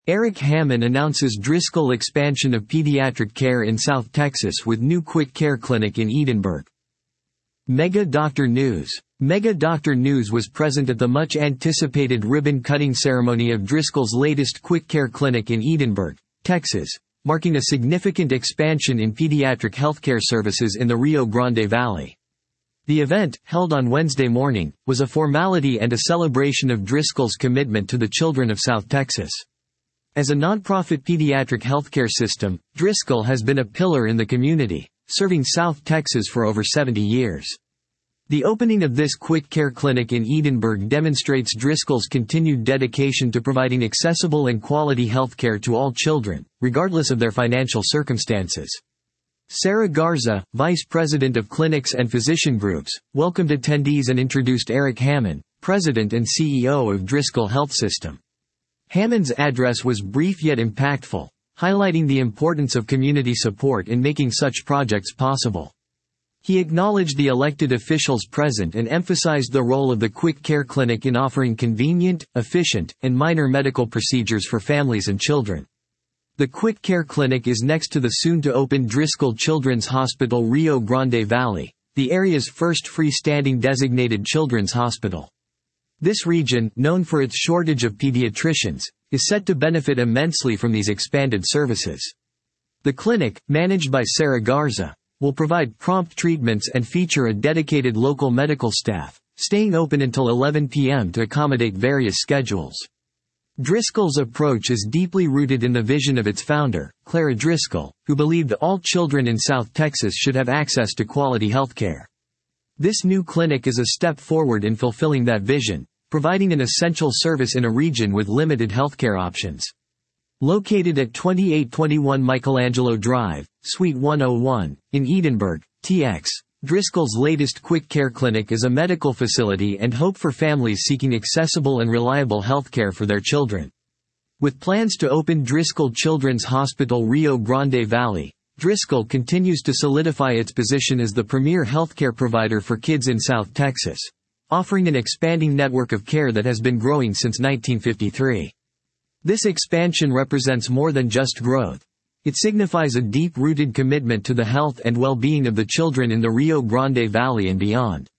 Eric Hammond announces Driscoll expansion of pediatric care in South Texas with new quick care clinic in Edinburgh. Mega Doctor News. Mega Doctor News was present at the much-anticipated ribbon-cutting ceremony of Driscoll's latest quick care clinic in Edinburgh, Texas, marking a significant expansion in pediatric healthcare services in the Rio Grande Valley. The event, held on Wednesday morning, was a formality and a celebration of Driscoll's commitment to the children of South Texas. As a nonprofit pediatric healthcare system, Driscoll has been a pillar in the community, serving South Texas for over 70 years. The opening of this quick care clinic in Edinburgh demonstrates Driscoll's continued dedication to providing accessible and quality healthcare to all children, regardless of their financial circumstances. Sarah Garza, Vice President of Clinics and Physician Groups, welcomed attendees and introduced Eric Hammond, President and CEO of Driscoll Health System. Hammond's address was brief yet impactful, highlighting the importance of community support in making such projects possible. He acknowledged the elected officials present and emphasized the role of the quick care clinic in offering convenient, efficient, and minor medical procedures for families and children. The quick care clinic is next to the soon-to-open Driscoll Children's Hospital Rio Grande Valley, the area's first freestanding designated children's hospital. This region, known for its shortage of pediatricians, is set to benefit immensely from these expanded services. The clinic, managed by Sarah Garza, will provide prompt treatments and feature a dedicated local medical staff, staying open until 11 p.m. to accommodate various schedules. Driscoll's approach is deeply rooted in the vision of its founder, Clara Driscoll, who believed all children in South Texas should have access to quality health care. This new clinic is a step forward in fulfilling that vision, providing an essential service in a region with limited healthcare options. Located at 2821 Michelangelo Drive, Suite 101, in Edinburgh, TX, Driscoll's latest quick care clinic is a medical facility and hope for families seeking accessible and reliable healthcare for their children. With plans to open Driscoll Children's Hospital Rio Grande Valley, Driscoll continues to solidify its position as the premier healthcare provider for kids in South Texas, offering an expanding network of care that has been growing since 1953. This expansion represents more than just growth. It signifies a deep-rooted commitment to the health and well-being of the children in the Rio Grande Valley and beyond.